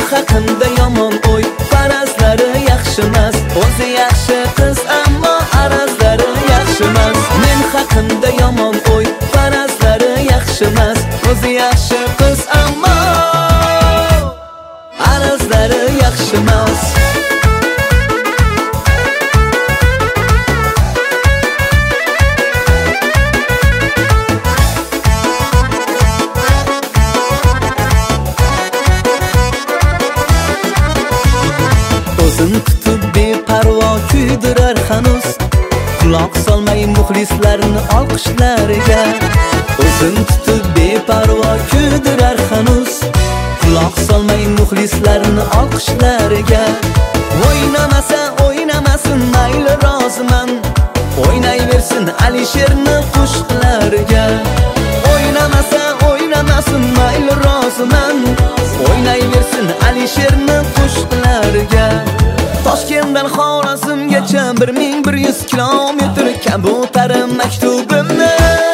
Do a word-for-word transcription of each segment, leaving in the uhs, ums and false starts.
haqimda yomon o'y, farazlari yaxshimas. O'zi yaxshi qiz ammo arazlari yaxshimas. Men haqimda yomon o'y, farazlari yaxshimas. O'zi yaxshi qiz ammo arazlari yaxshimas. O'zim tutib beparvo kuydirar hanuz, quloq solmay muxlislarni olqishlariga. O'zim tutib beparvo kuydirar hanuz, quloq solmay muxlislarni olqishlariga. O'ynamasa o'ynamasin mayli roziman, o'ynayversin Alisherni qo'shiqlariga. O'ynamasa o'ynamasin mayli roziman, o'ynayversin Alisherni qo'shiqlariga. Toshkentdan Xorazmgacha bir ming bir yuz kilometr kabutarim maktubimni.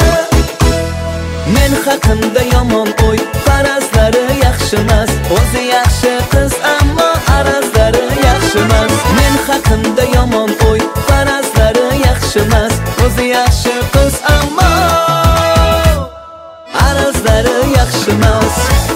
Men haqimda yomon o'y, farazlari yaxshimas. O'zi yaxshi qiz ammo arazlari yaxshimas. Men haqimda yomon o'y, farazlari yaxshimas. O'zi yaxshi qiz ammo arazlari yaxshimas.